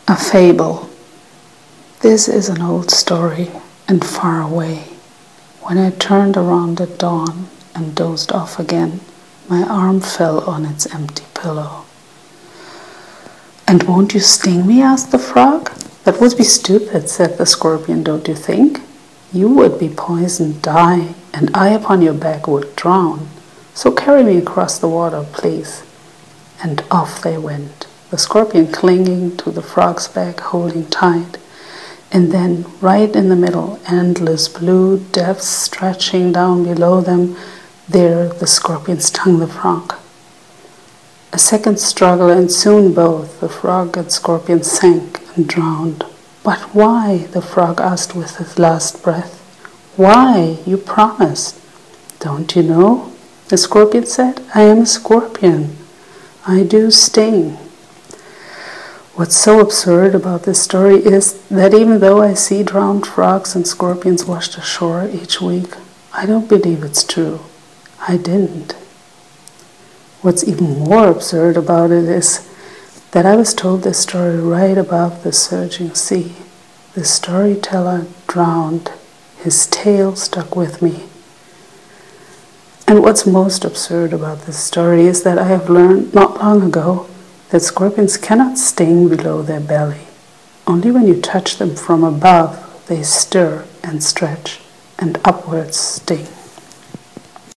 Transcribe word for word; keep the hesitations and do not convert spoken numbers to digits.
A fable. This is an old story and far away. When I turned around at dawn and dozed off again, my arm fell on its empty pillow. "And won't you sting me?" asked the frog. "That would be stupid," said the scorpion, "don't you think? You would be poisoned, die, and I upon your back would drown. So carry me across the water, please." And off they went, the scorpion clinging to the frog's back, holding tight. And then, right in the middle, endless blue depths stretching down below them, there the scorpion stung the frog. A second struggle, and soon both, the frog and scorpion, sank and drowned. "But why?" the frog asked with his last breath. "Why? You promised." "Don't you know?" the scorpion said. "I am a scorpion. I do sting." What's so absurd about this story is that even though I see drowned frogs and scorpions washed ashore each week, I don't believe it's true. I didn't. What's even more absurd about it is that I was told this story right above the surging sea. The storyteller drowned. His tale stuck with me. And what's most absurd about this story is that I have learned not long ago that scorpions cannot sting below their belly. Only when you touch them from above, they stir and stretch and upwards sting.